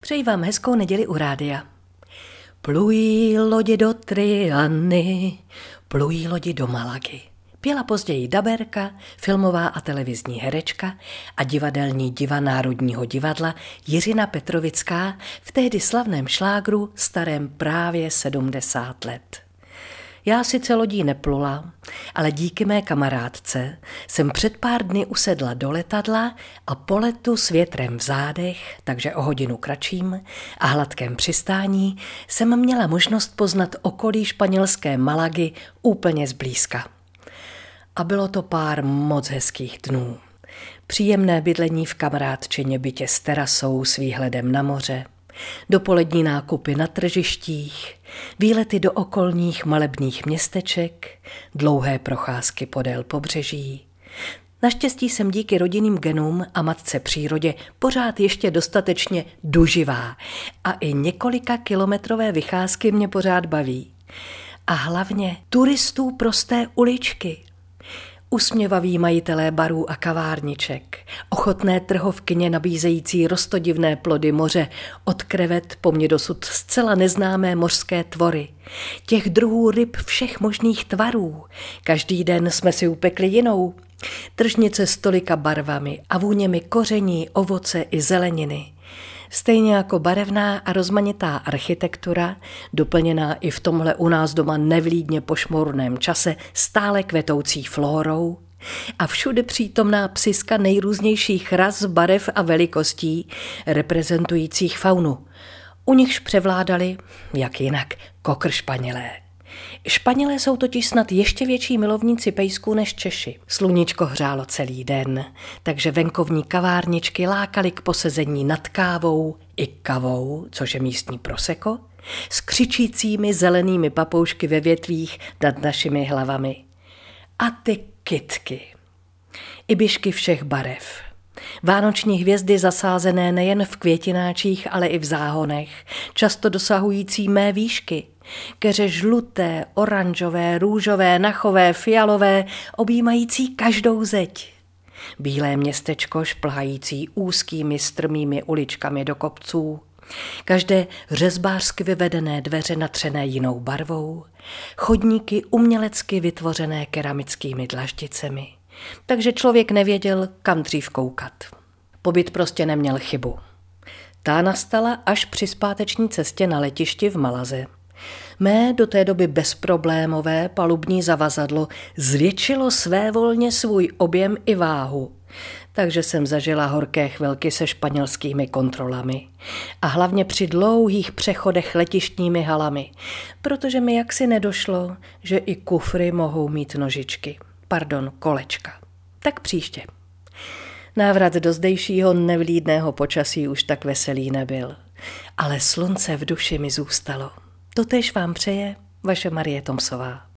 Přeji vám hezkou neděli u rádia. Plují lodi do Triany, plují lodi do Malagy. Pěla později daberka, filmová a televizní herečka a divadelní diva Národního divadla Jiřina Petrovická v tehdy slavném šlágru starém právě 70 let. Já sice lodí neplula, ale díky mé kamarádce jsem před pár dny usedla do letadla a po letu s větrem v zádech, takže o hodinu kratším, a hladkém přistání jsem měla možnost poznat okolí španělské Malagy úplně zblízka. A bylo to pár moc hezkých dnů. Příjemné bydlení v kamarádčině bytě s terasou s výhledem na moře, dopolední nákupy na tržištích, výlety do okolních malebných městeček, dlouhé procházky podél pobřeží. Naštěstí jsem díky rodinným genům a matce přírodě pořád ještě dostatečně duživá a i několika kilometrové vycházky mě pořád baví. A hlavně turistů prosté uličky. Usměvaví majitelé barů a kavárniček, ochotné trhovkyně nabízející roztodivné plody moře, od krevet po mně dosud zcela neznámé mořské tvory, těch druhů ryb všech možných tvarů. Každý den jsme si upekli jinou. Tržnice s tolika barvami a vůněmi koření, ovoce i zeleniny. Stejně jako barevná a rozmanitá architektura, doplněná i v tomhle u nás doma nevlídně pošmourném čase stále kvetoucí flórou a všude přítomná psiska nejrůznějších ras, barev a velikostí, reprezentujících faunu. U nichž převládali, jak jinak, kokršpanělé. Španělé jsou totiž snad ještě větší milovníci pejsků než Češi. Sluníčko hřálo celý den, takže venkovní kavárničky lákaly k posezení nad kávou i kavou, což je místní prosecco, s křičícími zelenými papoušky ve větvích nad našimi hlavami. A ty kytky. Ibišky všech barev. Vánoční hvězdy zasázené nejen v květináčích, ale i v záhonech, často dosahující mé výšky. Keře žluté, oranžové, růžové, nachové, fialové, objímající každou zeď. Bílé městečko šplhající úzkými strmými uličkami do kopců. Každé řezbářsky vyvedené dveře natřené jinou barvou. Chodníky umělecky vytvořené keramickými dlaždicemi. Takže člověk nevěděl, kam dřív koukat. Pobyt prostě neměl chybu. Ta nastala až při zpáteční cestě na letišti v Malaze. Mé do té doby bezproblémové palubní zavazadlo zvětšilo svévolně svůj objem i váhu, takže jsem zažila horké chvilky se španělskými kontrolami a hlavně při dlouhých přechodech letištními halami, protože mi jaksi nedošlo, že i kufry mohou mít nožičky, kolečka. Tak příště. Návrat do zdejšího nevlídného počasí už tak veselý nebyl, ale slunce v duši mi zůstalo. Totéž vám přeje vaše Marie Tomsová.